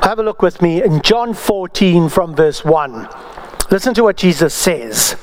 Have a look with me in John 14 from verse 1. Listen to what Jesus says.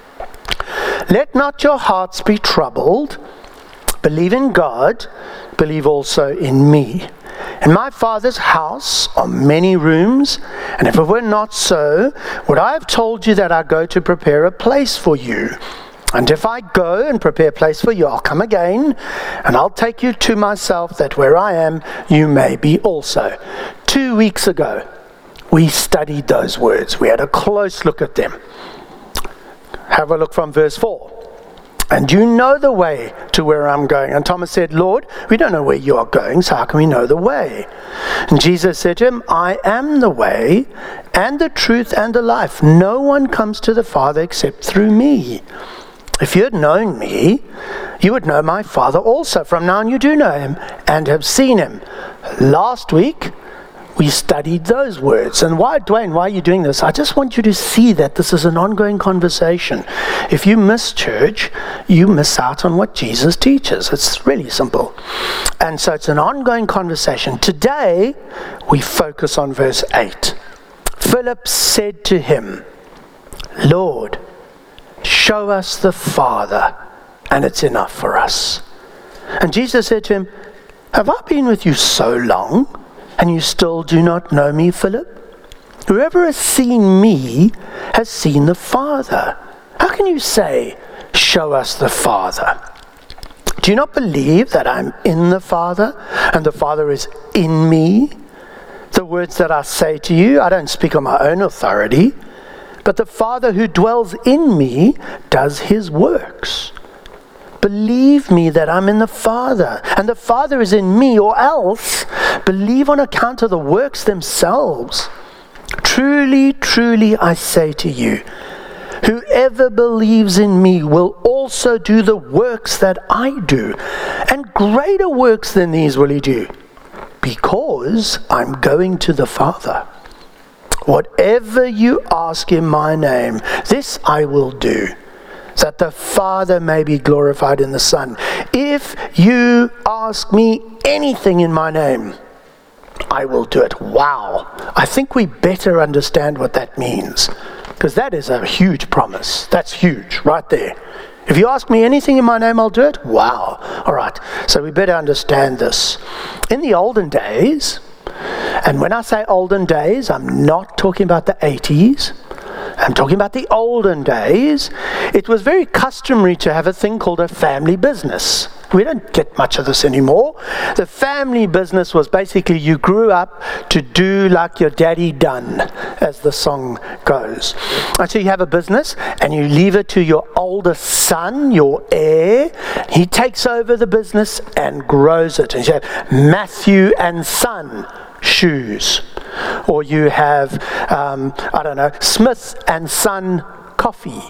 Let not your hearts be troubled. Believe in God. Believe also in me. In my Father's house are many rooms, and if it were not so, would I have told you that I go to prepare a place for you? And if I go and prepare a place for you, I'll come again, and I'll take you to myself, that where I am, you may be also. 2 weeks ago, we studied those words. We had a close look at them. Have a look from verse 4. And you know the way to where I'm going. And Thomas said, Lord, we don't know where you are going, so how can we know the way? And Jesus said to him, I am the way and the truth and the life. No one comes to the Father except through me. If you had known me, you would know my Father also. From now on you do know him and have seen him. Last week, we studied those words. And why, Dwayne, why are you doing this? I just want you to see that this is an ongoing conversation. If you miss church, you miss out on what Jesus teaches. It's really simple. And so it's an ongoing conversation. Today, we focus on verse 8. Philip said to him, Lord, show us the Father, and it's enough for us. And Jesus said to him, have I been with you so long, and you still do not know me, Philip? Whoever has seen me has seen the Father. How can you say, show us the Father? Do you not believe that I'm in the Father, and the Father is in me? The words that I say to you, I don't speak on my own authority, but the Father who dwells in me does his works. Believe me that I'm in the Father, and the Father is in me, or else believe on account of the works themselves. Truly, truly, I say to you, whoever believes in me will also do the works that I do, and greater works than these will he do, because I'm going to the Father. Whatever you ask in my name, this I will do, that the Father may be glorified in the Son. If you ask me anything in my name, I will do it. Wow. I think we better understand what that means, because that is a huge promise. That's huge, right there. If you ask me anything in my name, I'll do it. Wow. All right. So we better understand this. In the olden days, and when I say olden days, I'm not talking about the 80s. I'm talking about the olden days. It was very customary to have a thing called a family business. We don't get much of this anymore. The family business was basically you grew up to do like your daddy done, as the song goes. And so you have a business and you leave it to your oldest son, your heir. He takes over the business and grows it. And you have Matthew and Son shoes. Or you have, Smith and Son coffee.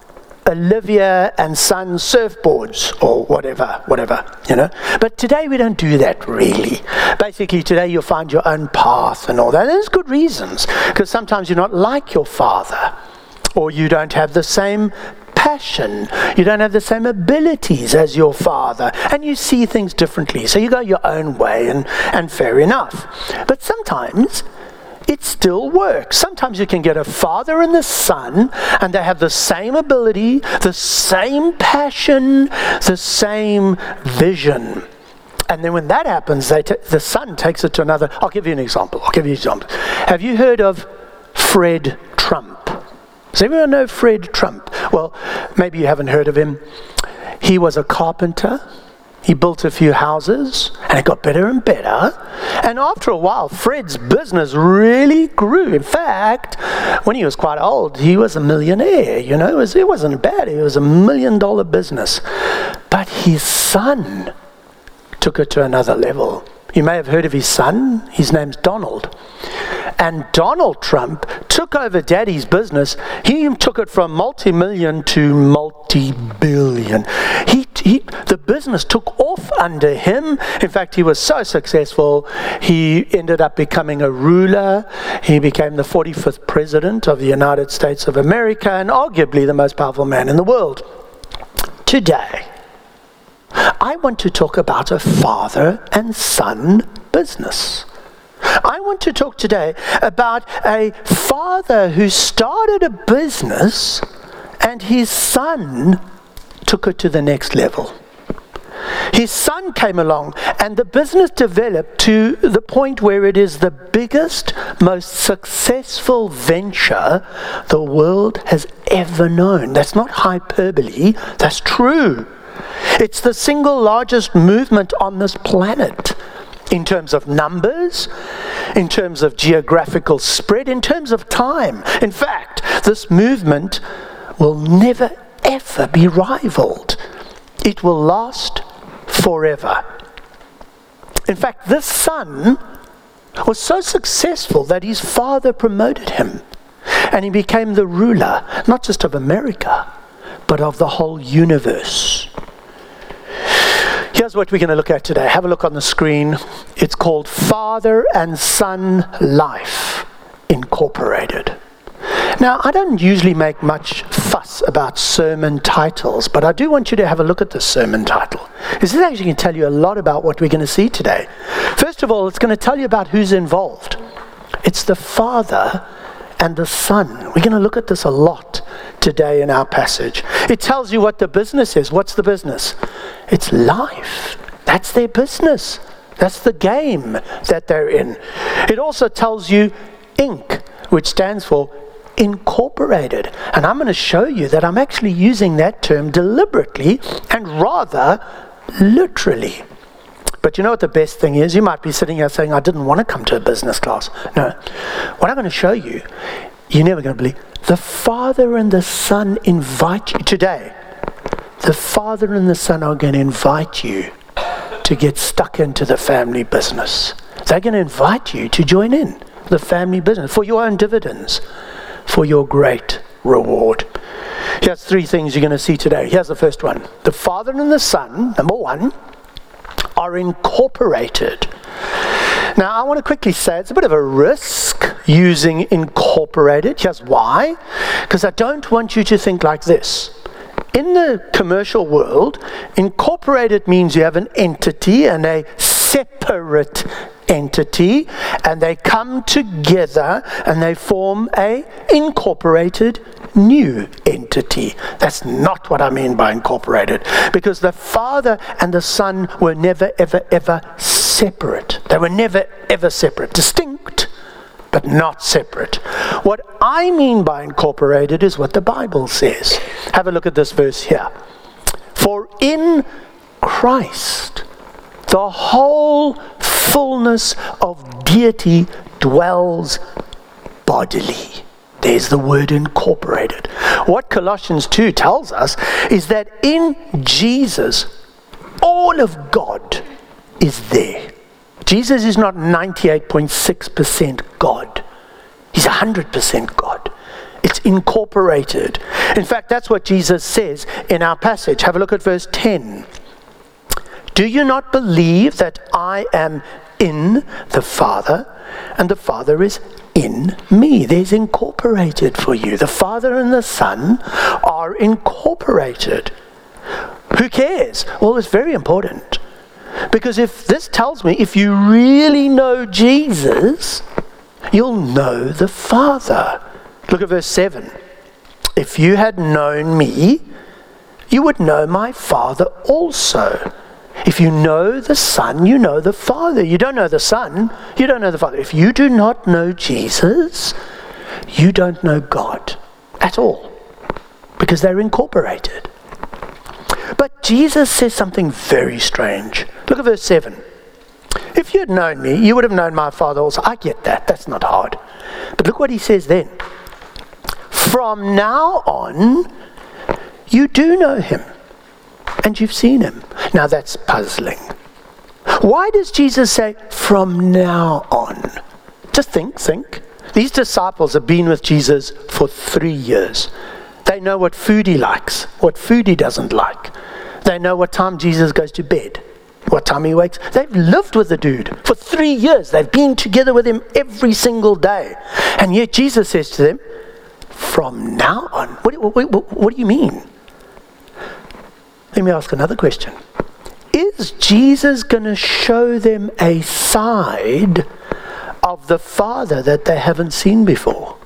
Olivia and Son surfboards, or whatever, But today we don't do that really. Basically today you'll find your own path and all that. And there's good reasons, because sometimes you're not like your father, or you don't have the same passion, you don't have the same abilities as your father, and you see things differently. So you go your own way, and fair enough. But sometimes it still works. Sometimes you can get a father and the son, and they have the same ability, the same passion, the same vision. And then when that happens, the son takes it to another. I'll give you an example. Have you heard of Fred Trump? Does everyone know Fred Trump? Well, maybe you haven't heard of him. He was a carpenter. He built a few houses, and it got better and better. And after a while, Fred's business really grew. In fact, when he was quite old, he was a millionaire. It wasn't bad. It was $1 million business. But his son took it to another level. You may have heard of his son. His name's Donald. And Donald Trump took over Daddy's business. He took it from multi-million to multi-billion. The business took off under him. In fact, he was so successful, he ended up becoming a ruler. He became the 45th president of the United States of America, and arguably the most powerful man in the world. Today, I want to talk about a father and son business. I want to talk today about a father who started a business and his son took it to the next level. His son came along and the business developed to the point where it is the biggest, most successful venture the world has ever known. That's not hyperbole, that's true. It's the single largest movement on this planet in terms of numbers, in terms of geographical spread, in terms of time. In fact, this movement will never ever be rivaled. It will last forever. In fact, this son was so successful that his father promoted him and he became the ruler, not just of America, but of the whole universe. Here's what we're going to look at today. Have a look on the screen. It's called Father and Son Life Incorporated. Now, I don't usually make much fuss about sermon titles, but I do want you to have a look at this sermon title. This is actually going to tell you a lot about what we're going to see today. First of all, it's going to tell you about who's involved. It's the Father and the Son. We're going to look at this a lot today in our passage. It tells you what the business is. What's the business? It's life. That's their business. That's the game that they're in. It also tells you Inc., which stands for Incorporated. And I'm going to show you that I'm actually using that term deliberately and rather literally. But you know what the best thing is? You might be sitting here saying, I didn't want to come to a business class. No. What I'm going to show you, you're never going to believe. The Father and the Son invite you today. The Father and the Son are going to invite you to get stuck into the family business. They're going to invite you to join in the family business for your own dividends, for your great reward. Here's three things you're going to see today. Here's the first one. The Father and the Son, number one, are incorporated. Now, I want to quickly say it's a bit of a risk using incorporated. Here's why. Because I don't want you to think like this. In the commercial world, incorporated means you have an entity and a separate entity, and they come together and they form a incorporated new entity. That's not what I mean by incorporated, because the Father and the Son were never, ever, ever separate. They were never, ever separate. Distinct, but not separate. What I mean by incorporated is what the Bible says. Have a look at this verse here. For in Christ, the whole fullness of deity dwells bodily. There's the word incorporated. What Colossians 2 tells us is that in Jesus, all of God is there. Jesus is not 98.6% God. He's 100% God. It's incorporated. In fact, that's what Jesus says in our passage. Have a look at verse 10. Do you not believe that I am in the Father and the Father is in me? There's incorporated for you. The Father and the Son are incorporated. Who cares? Well, it's very important. Because if this tells me if you really know Jesus, you'll know the Father. Look at verse 7. If you had known me, you would know my Father also. If you know the Son, you know the Father. You don't know the Son, you don't know the Father. If you do not know Jesus, you don't know God at all, because they're incorporated. But Jesus says something very strange. Look at verse 7. If you had known me, you would have known my Father also. I get that. That's not hard. But look what he says then. From now on, you do know him, and you've seen him. Now that's puzzling. Why does Jesus say, from now on? Just think. These disciples have been with Jesus for 3 years. They know what food he likes, what food he doesn't like. They know what time Jesus goes to bed, what time he wakes. They've lived with the dude for 3 years. They've been together with him every single day. And yet Jesus says to them, from now on. What do you mean? Let me ask another question. Is Jesus going to show them a side of the Father that they haven't seen before.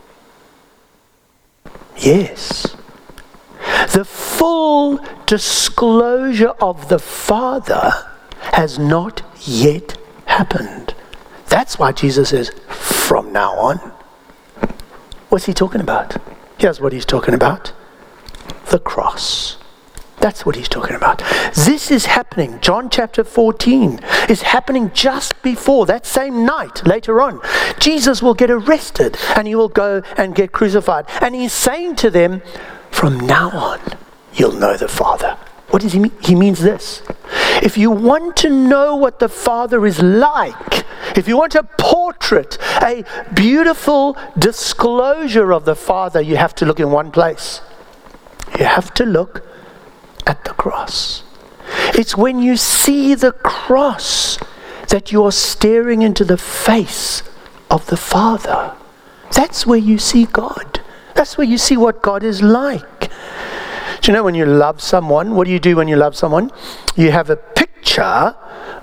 Yes. The full disclosure of the Father has not yet happened. That's why Jesus says, from now on. What's he talking about? Here's what he's talking about. The cross. That's what he's talking about. This is happening. John chapter 14 is happening just before that same night. Later on, Jesus will get arrested and he will go and get crucified. And he's saying to them, from now on, you'll know the Father. What does he mean? He means this. If you want to know what the Father is like, if you want a portrait, a beautiful disclosure of the Father, you have to look in one place. You have to look at the cross. It's when you see the cross that you are staring into the face of the Father. That's where you see God. That's where you see what God is like. Do you know when you love someone, what do you do when you love someone? You have a picture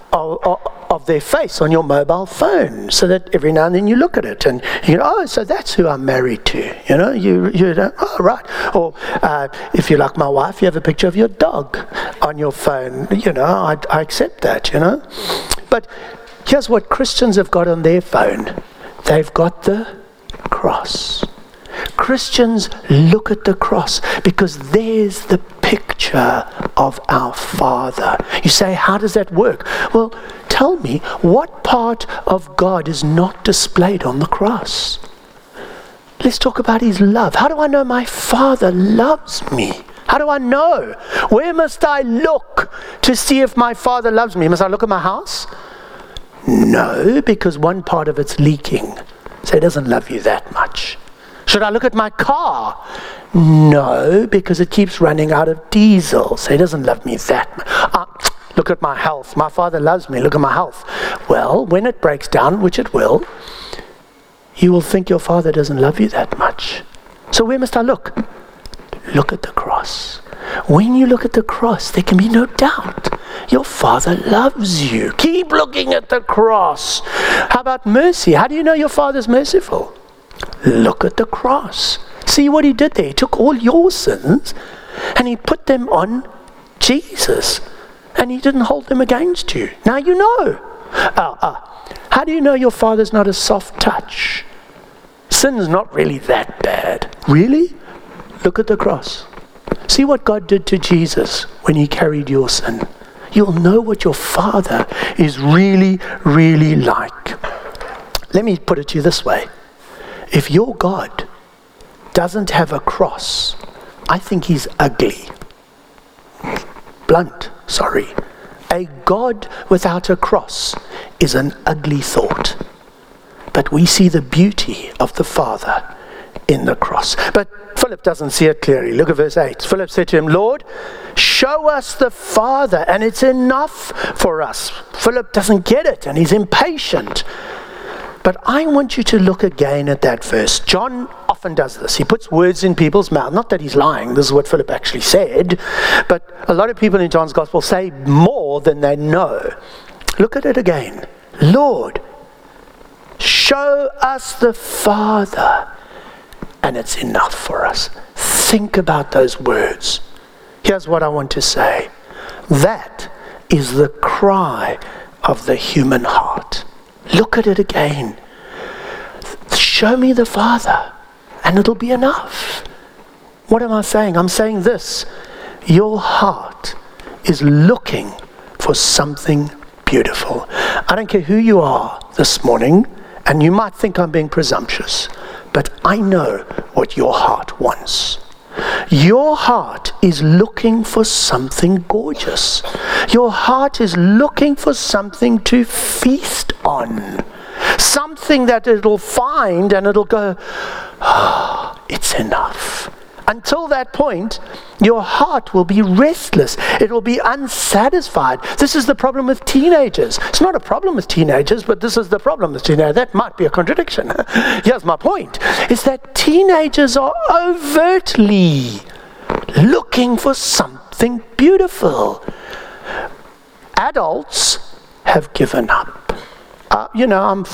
of their face on your mobile phone, so that every now and then you look at it and you go, oh, so that's who I'm married to. You know, you don't, oh, right. Or if you like my wife, you have a picture of your dog on your phone. You know, I accept that, you know. But here's what Christians have got on their phone. They've got the cross. Christians look at the cross because there's the picture of our Father. You say, how does that work? Well, tell me, what part of God is not displayed on the cross? Let's talk about his love. How do I know my Father loves me? How do I know? Where must I look to see if my Father loves me? Must I look at my house? No, because one part of it's leaking. So he doesn't love you that much. Should I look at my car? No, because it keeps running out of diesel. So he doesn't love me that much. Look at my health. My Father loves me. Look at my health. Well, when it breaks down, which it will, you will think your Father doesn't love you that much. So where must I look? Look at the cross. When you look at the cross, there can be no doubt. Your Father loves you. Keep looking at the cross. How about mercy? How do you know your Father's merciful? Look at the cross. See what he did there? He took all your sins and he put them on Jesus. And he didn't hold them against you. Now you know. How do you know your Father's not a soft touch? Sin's not really that bad. Really? Look at the cross. See what God did to Jesus when he carried your sin. You'll know what your Father is really, really like. Let me put it to you this way. If your God doesn't have a cross, I think he's ugly. Blunt, sorry. A God without a cross is an ugly thought. But we see the beauty of the Father in the cross. But Philip doesn't see it clearly. Look at verse 8. Philip said to him, Lord, show us the Father, and it's enough for us. Philip doesn't get it, and he's impatient. But I want you to look again at that verse. John often does this. He puts words in people's mouth. Not that he's lying. This is what Philip actually said. But a lot of people in John's gospel say more than they know. Look at it again. Lord, show us the Father, and it's enough for us. Think about those words. Here's what I want to say. That is the cry of the human heart. Look at it again. Show me the Father, and it'll be enough. What am I saying? I'm saying this. Your heart is looking for something beautiful. I don't care who you are this morning, and you might think I'm being presumptuous, but I know what your heart wants. Your heart is looking for something gorgeous. Your heart is looking for something to feast on. Something that it'll find and it'll go, oh, it's enough. Until that point, your heart will be restless. It will be unsatisfied. This is the problem with teenagers. It's not a problem with teenagers, but this is the problem with teenagers. That might be a contradiction. Here's my point. Is that teenagers are overtly looking for something beautiful. Adults have given up. I'm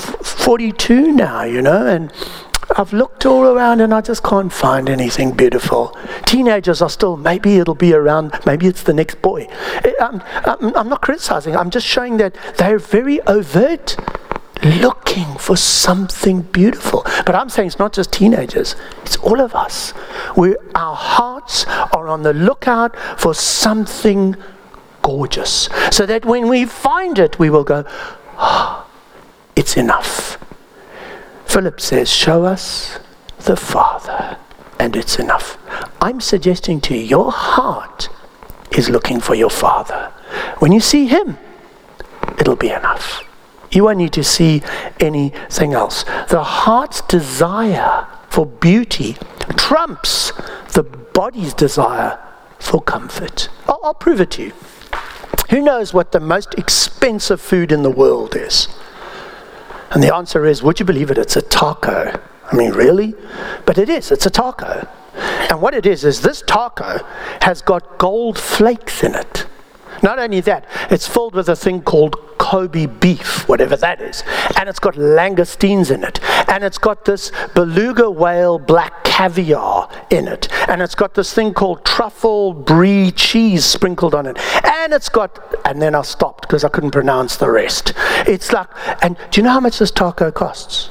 42 now, and I've looked all around and I just can't find anything beautiful. Teenagers are still, maybe it'll be around, maybe it's the next boy. I'm not criticizing, I'm just showing that they're very overt, looking for something beautiful. But I'm saying it's not just teenagers, it's all of us. Our hearts are on the lookout for something gorgeous, so that when we find it, we will go, it's enough. Philip says, show us the Father, and it's enough. I'm suggesting to you, your heart is looking for your Father. When you see him, it'll be enough. You won't need to see anything else. The heart's desire for beauty trumps the body's desire for comfort. I'll prove it to you. Who knows what the most expensive food in the world is? And the answer is, would you believe it? It's a taco. I mean, really? But it is. It's a taco. And what it is this taco has got gold flakes in it. Not only that, it's filled with a thing called Kobe beef, whatever that is. And it's got langoustines in it. And it's got this beluga whale black caviar in it. And it's got this thing called truffle brie cheese sprinkled on it. And it's got, and then I stopped because I couldn't pronounce the rest. It's like, and do you know how much this taco costs?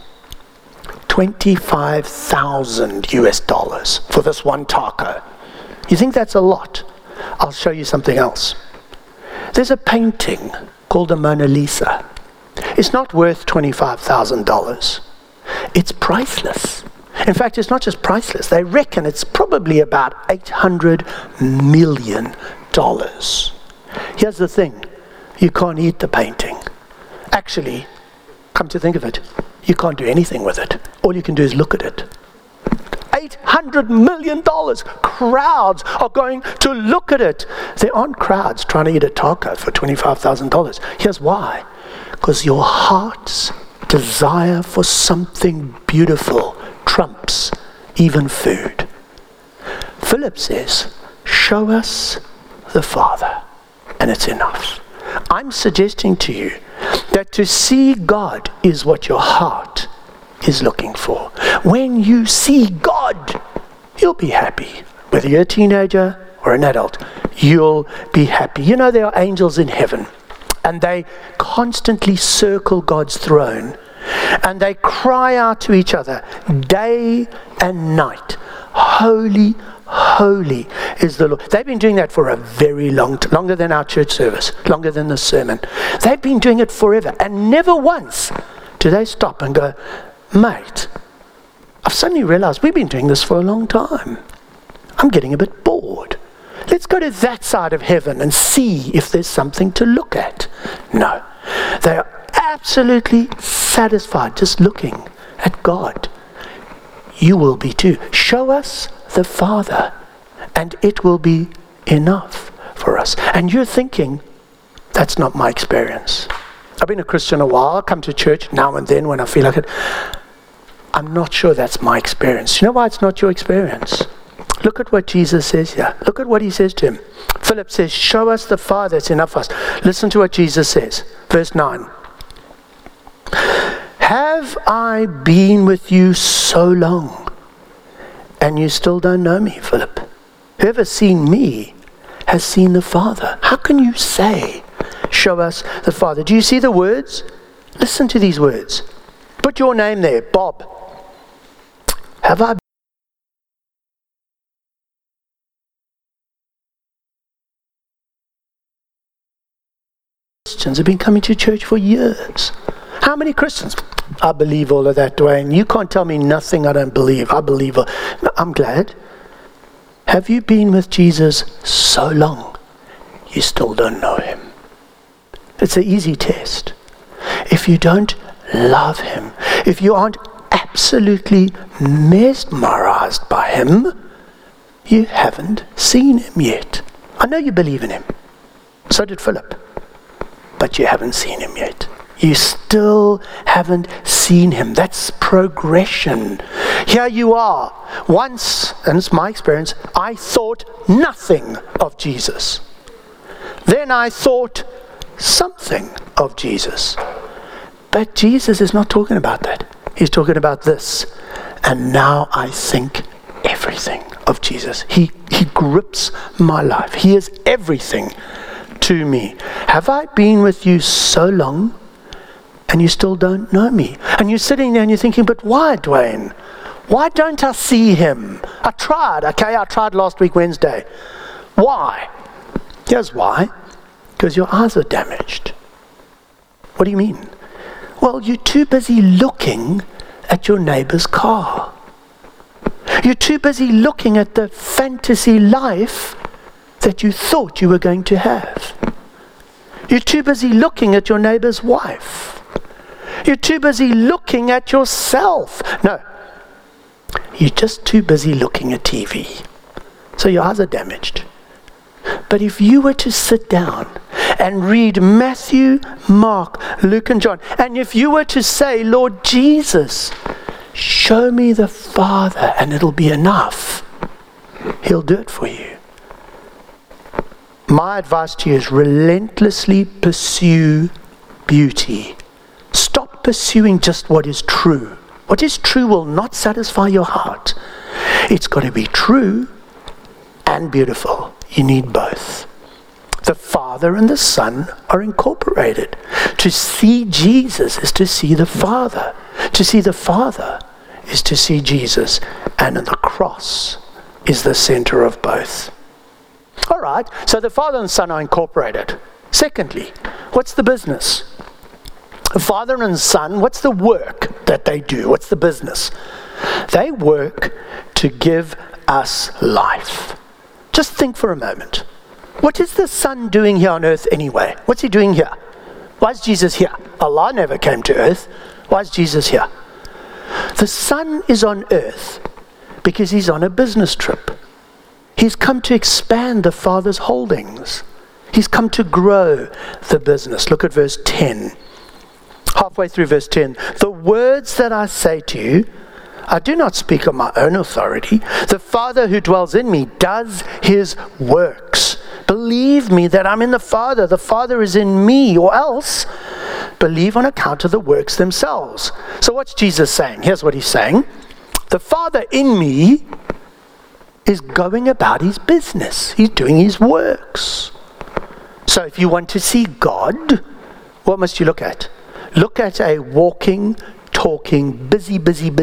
$25,000 for this one taco. You think that's a lot? I'll show you something else. There's a painting called the Mona Lisa. It's not worth $25,000. It's priceless. In fact, it's not just priceless. They reckon it's probably about $800 million. Here's the thing. You can't eat the painting. Actually, come to think of it, you can't do anything with it. All you can do is look at it. $800 million. Crowds are going to look at it. There aren't crowds trying to eat a taco for $25,000. Here's why. Because your heart's desire for something beautiful trumps even food. Philip says, show us the Father, and it's enough. I'm suggesting to you that to see God is what your heart is looking for. When you see God, you'll be happy. Whether you're a teenager or an adult, you'll be happy. You know, there are angels in heaven, and they constantly circle God's throne, and they cry out to each other day and night, holy, holy is the Lord. They've been doing that for a very long time, longer than our church service, longer than the sermon. They've been doing it forever, and never once do they stop and go, mate, I've suddenly realized we've been doing this for a long time. I'm getting a bit bored. Let's go to that side of heaven and see if there's something to look at. No, they are absolutely satisfied just looking at God. You will be too. Show us the Father, and it will be enough for us. And you're thinking, that's not my experience. I've been a Christian a while. I come to church now and then when I feel like it. I'm not sure that's my experience. You know why it's not your experience? Look at what Jesus says here. Look at what he says to him. Philip says, show us the Father, it's enough for us. Listen to what Jesus says. Verse 9. Have I been with you so long, and you still don't know me, Philip? Whoever's seen me has seen the Father. How can you say, show us the Father? Do you see the words? Listen to these words. Put your name there, Bob. Have I Christians have been coming to church for years. How many Christians? I believe all of that, Dwayne. You can't tell me nothing I don't believe. I believe. I'm glad. Have you been with Jesus so long, you still don't know him? It's an easy test. If you don't love him, if you aren't absolutely mesmerized by him, you haven't seen him yet. I know you believe in him. So did Philip. But you haven't seen him yet. You still haven't seen him. That's progression. Here you are. Once, and it's my experience, I thought nothing of Jesus. Then I thought something of Jesus. But Jesus is not talking about that. He's talking about this. And now I think everything of Jesus. He grips my life. He is everything to me. Have I been with you so long and you still don't know me? And you're sitting there and you're thinking, but why, Dwayne? Why don't I see him? I tried last week Wednesday. Why? Here's why. Because your eyes are damaged. What do you mean? Well, you're too busy looking at your neighbor's car. You're too busy looking at the fantasy life that you thought you were going to have. You're too busy looking at your neighbor's wife. You're too busy looking at yourself. No, you're just too busy looking at TV. So your eyes are damaged. But if you were to sit down and read Matthew, Mark, Luke, and John, and if you were to say, Lord Jesus, show me the Father and it'll be enough, He'll do it for you. My advice to you is relentlessly pursue beauty. Stop pursuing just what is true. What is true will not satisfy your heart. It's got to be true and beautiful. You need both. The Father and the Son are incorporated. To see Jesus is to see the Father. To see the Father is to see Jesus. And the cross is the center of both. All right, so the Father and Son are incorporated. Secondly, what's the business? The Father and Son, what's the work that they do? What's the business? They work to give us life. Just think for a moment. What is the Son doing here on earth anyway? What's he doing here? Why is Jesus here? Allah never came to earth. Why is Jesus here? The Son is on earth because he's on a business trip. He's come to expand the Father's holdings. He's come to grow the business. Look at verse 10. Halfway through verse 10. The words that I say to you, I do not speak on my own authority. The Father who dwells in me does his works. Believe me that I'm in the Father is in me, or else believe on account of the works themselves. So what's Jesus saying? Here's what he's saying. The Father in me is going about his business. He's doing his works. So if you want to see God, what must you look at? Look at a walking, talking, busy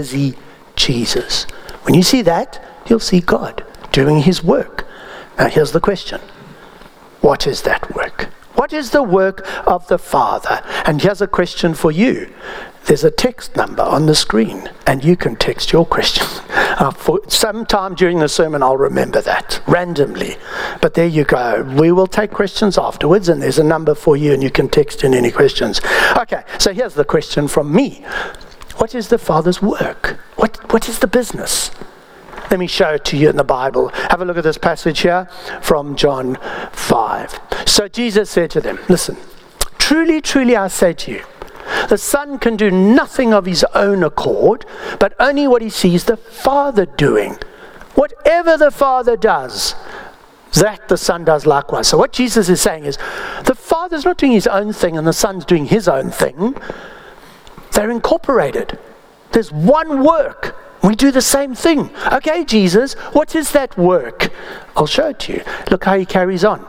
Jesus. When you see that, you'll see God doing his work. Now here's the question. What is that work? What is the work of the Father? And here's a question for you. There's a text number on the screen, and you can text your question. For sometime during the sermon, I'll remember that randomly. But there you go. We will take questions afterwards, and there's a number for you, and you can text in any questions. Okay, so here's the question from me. What is the Father's work? What is the business? Let me show it to you in the Bible. Have a look at this passage here from John 5. So Jesus said to them, listen, truly, truly I say to you, the Son can do nothing of his own accord, but only what he sees the Father doing. Whatever the Father does, that the Son does likewise. So what Jesus is saying is, the Father's not doing his own thing and the Son's doing his own thing. They're incorporated. There's one work. We do the same thing. Okay, Jesus, what is that work? I'll show it to you. Look how he carries on.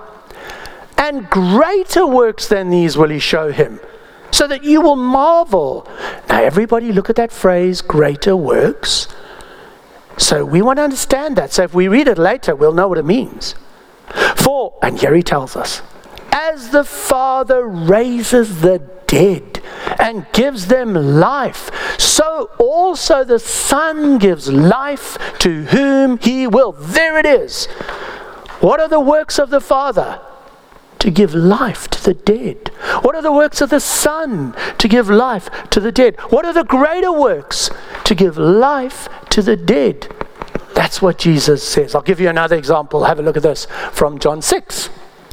And greater works than these will he show him, so that you will marvel. Now everybody look at that phrase, greater works. So we want to understand that. So if we read it later, we'll know what it means. For, and here he tells us, as the Father raises the dead and gives them life, so also the Son gives life to whom he will. There it is. What are the works of the Father? To give life to the dead. What are the works of the Son? To give life to the dead. What are the greater works? To give life to the dead. That's what Jesus says. I'll give you another example. Have a look at this from John 6.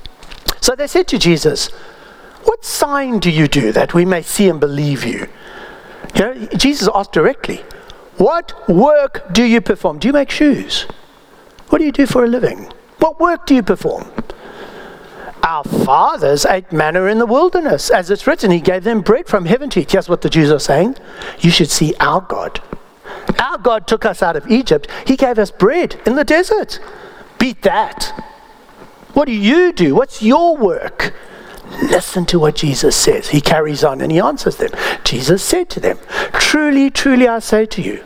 So they said to Jesus, what sign do you do that we may see and believe you? You know, Jesus asked directly, what work do you perform? Do you make shoes? What do you do for a living? What work do you perform? Our fathers ate manna in the wilderness. As it's written, he gave them bread from heaven to eat. Here's what the Jews are saying. You should see our God. Our God took us out of Egypt. He gave us bread in the desert. Beat that. What do you do? What's your work? Listen to what Jesus says. He carries on and he answers them. Jesus said to them, truly, truly, I say to you,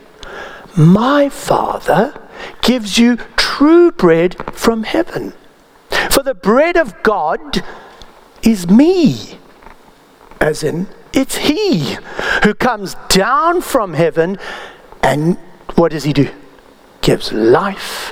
my Father gives you true bread from heaven. For the bread of God is me. As in, it's he who comes down from heaven and what does he do? Gives life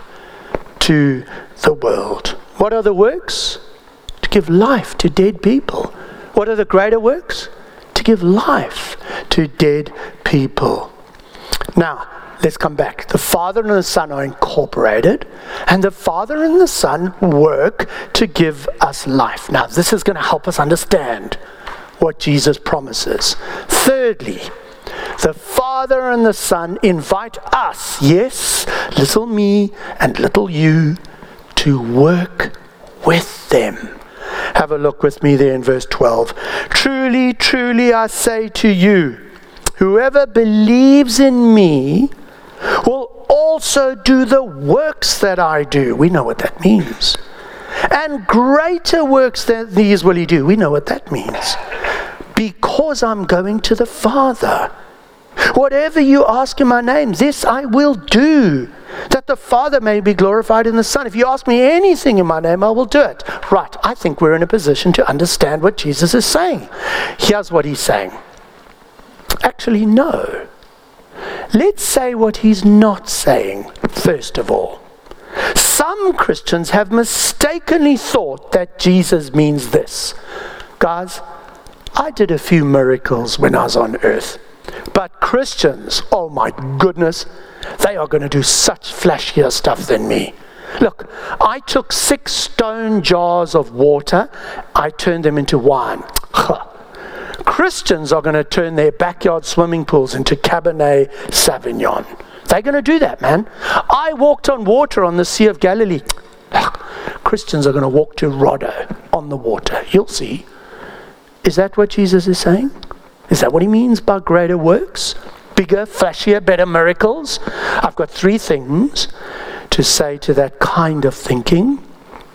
to the world. What are the works? To give life to dead people. What are the greater works? To give life to dead people. Now, let's come back. The Father and the Son are incorporated, and the Father and the Son work to give us life. Now, this is going to help us understand what Jesus promises. Thirdly, the Father and the Son invite us, yes, little me and little you, to work with them. Have a look with me there in verse 12. Truly, truly, I say to you, whoever believes in me will also do the works that I do. We know what that means. And greater works than these will he do. We know what that means. Because I'm going to the Father. Whatever you ask in my name, this I will do, that the Father may be glorified in the Son. If you ask me anything in my name, I will do it. Right, I think we're in a position to understand what Jesus is saying. Here's what he's saying. Actually, no. Let's say what he's not saying, first of all. Some Christians have mistakenly thought that Jesus means this. Guys, I did a few miracles when I was on earth. But Christians, oh my goodness, they are going to do such flashier stuff than me. Look, I took 6 stone jars of water. I turned them into wine. Christians are going to turn their backyard swimming pools into Cabernet Sauvignon. They're going to do that, man. I walked on water on the Sea of Galilee. Christians are going to walk to Roddo on the water. You'll see. Is that what Jesus is saying? Is that what he means by greater works? Bigger, flashier, better miracles? I've got 3 things to say to that kind of thinking.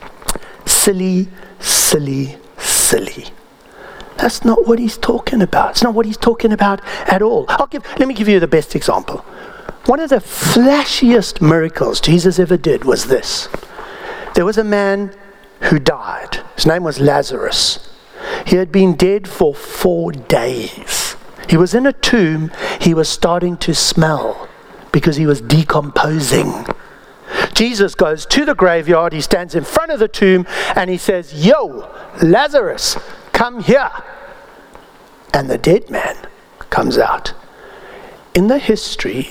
Silly, silly, silly. That's not what he's talking about. It's not what he's talking about at all. Let me give you the best example. One of the flashiest miracles Jesus ever did was this. There was a man who died. His name was Lazarus. He had been dead for 4 days. He was in a tomb. He was starting to smell because he was decomposing. Jesus goes to the graveyard. He stands in front of the tomb and he says, "Yo, Lazarus, come here." And the dead man comes out. In the history,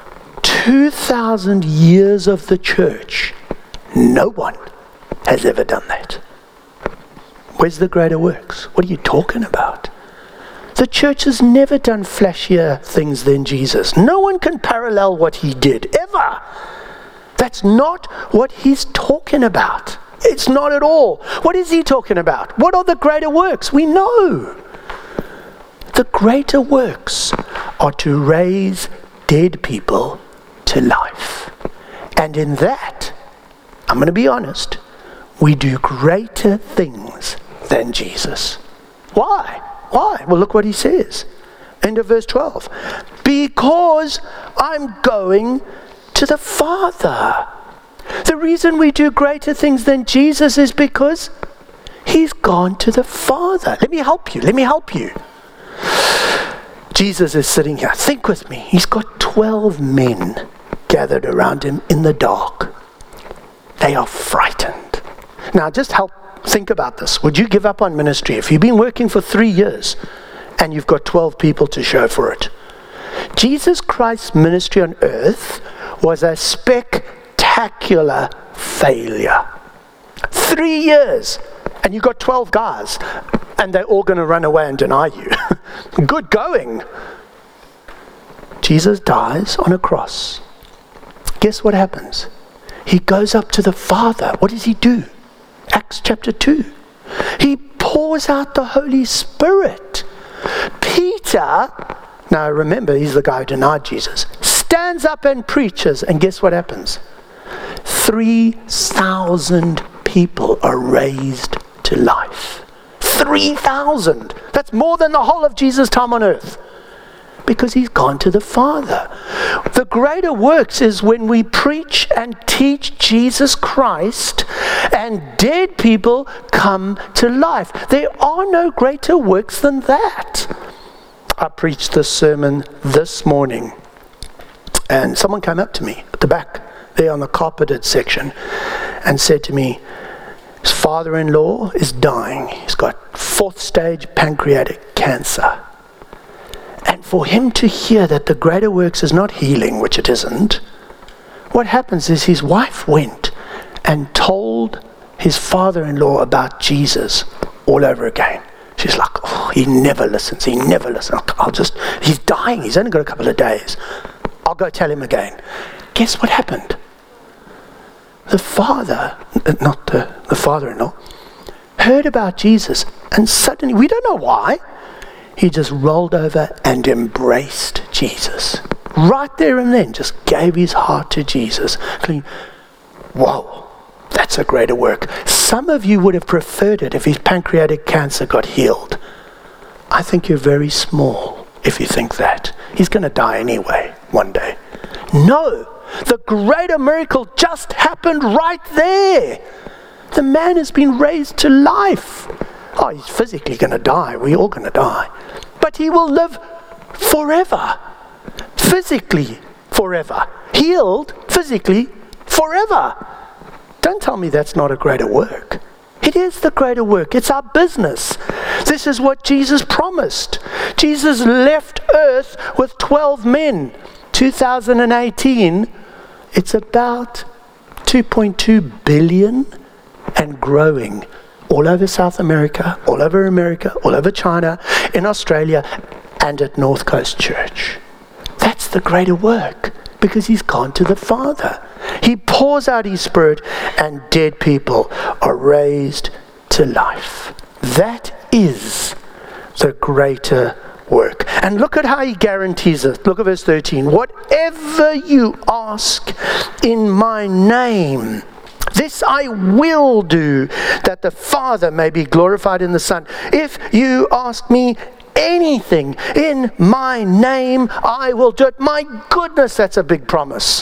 2,000 years of the church, no one has ever done that. Where's the greater works? What are you talking about? The church has never done flashier things than Jesus. No one can parallel what he did, ever. That's not what he's talking about. It's not at all. What is he talking about? What are the greater works? We know. The greater works are to raise dead people to life. And in that, I'm going to be honest, we do greater things than Jesus. Why? Why? Well, look what he says. End of verse 12. Because I'm going to the Father. The reason we do greater things than Jesus is because he's gone to the Father. Let me help you. Jesus is sitting here. Think with me. He's got 12 men gathered around him in the dark. They are frightened. Now, just think about this. Would you give up on ministry if you've been working for 3 years and you've got 12 people to show for it? Jesus Christ's ministry on earth was a spectacular failure. 3 years, and you got 12 guys, and they're all going to run away and deny you. Good going. Jesus dies on a cross. Guess what happens? He goes up to the Father. What does he do? Acts chapter 2. He pours out the Holy Spirit. Peter, now remember, he's the guy who denied Jesus, stands up and preaches, and guess what happens? 3,000 people are raised to life. 3,000. That's more than the whole of Jesus' time on earth. Because he's gone to the Father. The greater works is when we preach and teach Jesus Christ and dead people come to life. There are no greater works than that. I preached this sermon this morning, and someone came up to me at the back there on the carpeted section and said to me, his father-in-law is dying. He's got 4th stage pancreatic cancer. And for him to hear that the greater works is not healing, which it isn't, what happens is his wife went and told his father-in-law about Jesus all over again. She's like, oh, he never listens. He's dying. He's only got a couple of days. I'll go tell him again. Guess what happened? The father, not the father-in-law, heard about Jesus, and suddenly, we don't know why, he just rolled over and embraced Jesus. Right there and then, just gave his heart to Jesus. Whoa, that's a greater work. Some of you would have preferred it if his pancreatic cancer got healed. I think you're very small if you think that. He's going to die anyway, one day. No, the greater miracle just happened right there. The man has been raised to life. Oh, he's physically going to die. We're all going to die. But he will live forever. Physically forever. Healed physically forever. Don't tell me that's not a greater work. It is the greater work. It's our business. This is what Jesus promised. Jesus left earth with 12 men. 2018, it's about 2.2 billion and growing. All over South America, all over China, in Australia, and at North Coast Church. That's the greater work, because he's gone to the Father. He pours out his Spirit, and dead people are raised to life. That is the greater work. And look at how he guarantees it. Look at verse 13. Whatever you ask in my name, this I will do, that the Father may be glorified in the Son. If you ask me anything in my name, I will do it. My goodness, that's a big promise.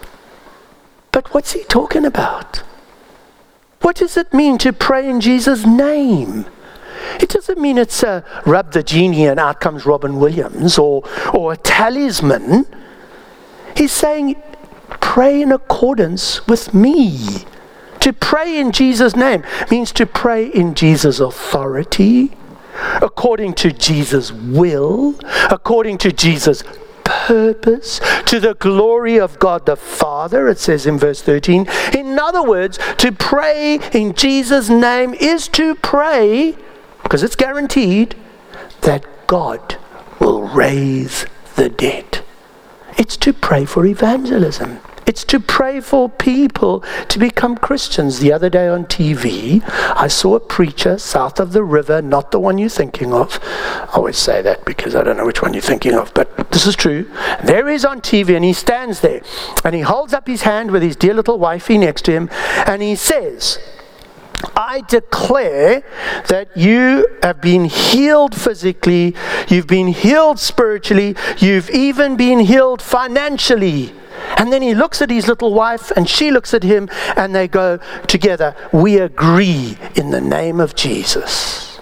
But what's he talking about? What does it mean to pray in Jesus' name? It doesn't mean it's a rub the genie and out comes Robin Williams or a talisman. He's saying, pray in accordance with me. To pray in Jesus' name means to pray in Jesus' authority, according to Jesus' will, according to Jesus' purpose, to the glory of God the Father, it says in verse 13. In other words, to pray in Jesus' name is to pray, because it's guaranteed, that God will raise the dead. It's to pray for evangelism. It's to pray for people to become Christians. The other day on TV, I saw a preacher south of the river, not the one you're thinking of. I always say that because I don't know which one you're thinking of, but this is true. There he is on TV, and he stands there, and he holds up his hand with his dear little wifey next to him, and he says, I declare that you have been healed physically, you've been healed spiritually, you've even been healed financially. And then he looks at his little wife, and she looks at him, and they go together, we agree in the name of Jesus.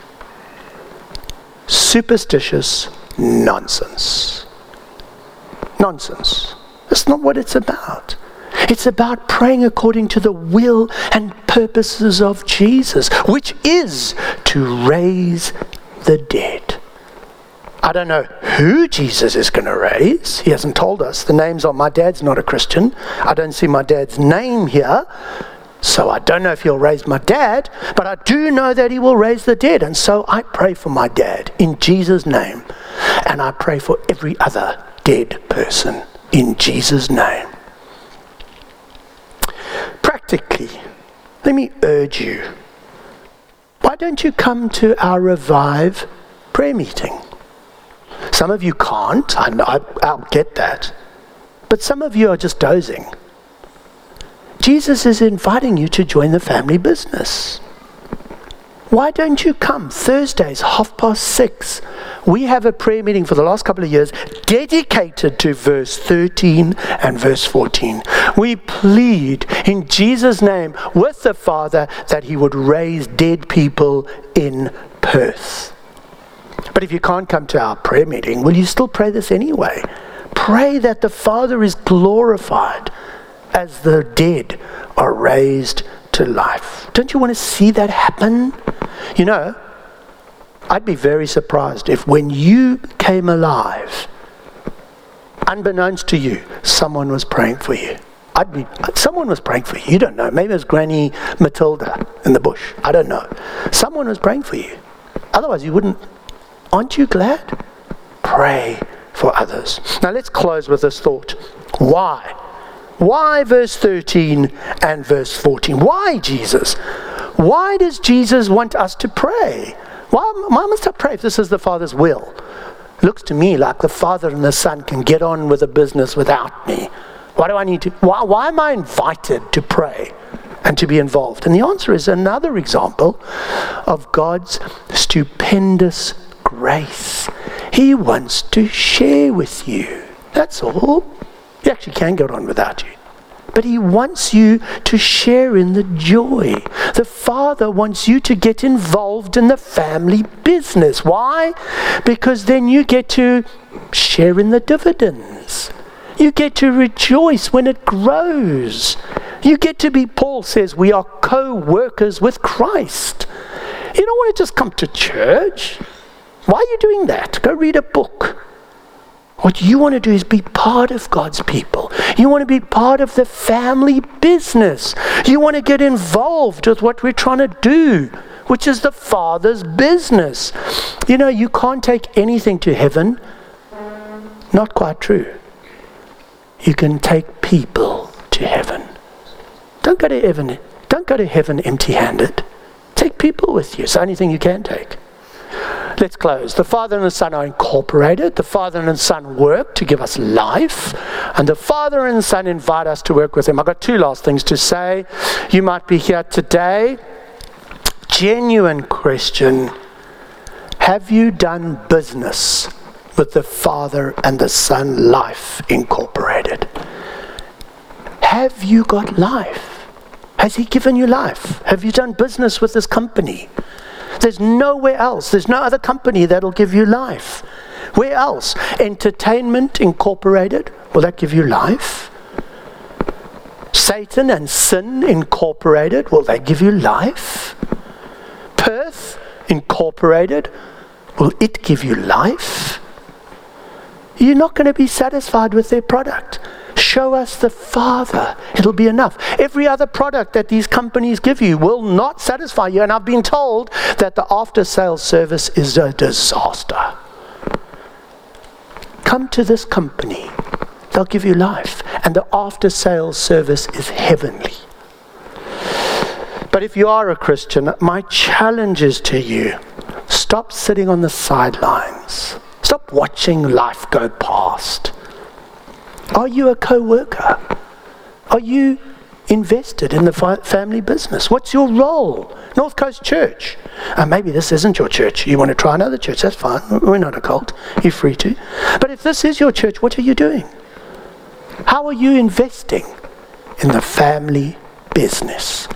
Superstitious nonsense. Nonsense. That's not what it's about. It's about praying according to the will and purposes of Jesus, which is to raise the dead. I don't know who Jesus is going to raise. He hasn't told us. The name's on. My dad's not a Christian. I don't see my dad's name here. So I don't know if he'll raise my dad, but I do know that he will raise the dead. And so I pray for my dad in Jesus' name. And I pray for every other dead person in Jesus' name. Practically, let me urge you. Why why don't you come to our Revive prayer meeting? Some of you can't, I'll get that. But some of you are just dozing. Jesus is inviting you to join the family business. Why don't you come? Thursdays, 6:30. We have a prayer meeting for the last couple of years dedicated to verse 13 and verse 14. We plead in Jesus' name with the Father that he would raise dead people in Perth. But if you can't come to our prayer meeting, will you still pray this anyway? Pray that the Father is glorified as the dead are raised to life. Don't you want to see that happen? You know, I'd be very surprised if when you came alive, unbeknownst to you, someone was praying for you. Someone was praying for you. You don't know. Maybe it was Granny Matilda in the bush. I don't know. Someone was praying for you. Otherwise you wouldn't. Aren't you glad? Pray for others. Now let's close with this thought. Why? Why verse 13 and verse 14? Why Jesus? Why does Jesus want us to pray? Why must I pray if this is the Father's will? It looks to me like the Father and the Son can get on with the business without me. Why do I need to? Why am I invited to pray and to be involved? And the answer is another example of God's stupendous grace. He wants to share with you. That's all. He actually can get on without you. But he wants you to share in the joy. The Father wants you to get involved in the family business. Why? Because then you get to share in the dividends. You get to rejoice when it grows. You get to be, Paul says, we are co-workers with Christ. You don't want to just come to church. Why are you doing that? Go read a book. What you want to do is be part of God's people. You want to be part of the family business. You want to get involved with what we're trying to do, which is the Father's business. You know, you can't take anything to heaven. Not quite true. You can take people to heaven. Don't go to heaven empty-handed. Take people with you. It's the only thing you can take. Let's close. The Father and the Son are incorporated. The Father and the Son work to give us life. And the Father and the Son invite us to work with him. I've got two last things to say. You might be here today. Genuine Christian. Have you done business with the Father and the Son Life Incorporated? Have you got life? Has he given you life? Have you done business with this company? There's nowhere else. There's no other company that'll give you life. Where else? Entertainment Incorporated. Will that give you life? Satan and Sin Incorporated. Will they give you life? Perth Incorporated. Will it give you life? You're not going to be satisfied with their product. Show us the Father. It'll be enough. Every other product that these companies give you will not satisfy you. And I've been told that the after-sales service is a disaster. Come to this company. They'll give you life. And the after-sales service is heavenly. But if you are a Christian, my challenge is to you. Stop sitting on the sidelines. Stop watching life go past. Are you a co-worker? Are you invested in the family business? What's your role? North Coast Church. Maybe this isn't your church. You want to try another church, that's fine. We're not a cult. You're free to. But if this is your church, what are you doing? How are you investing in the family business?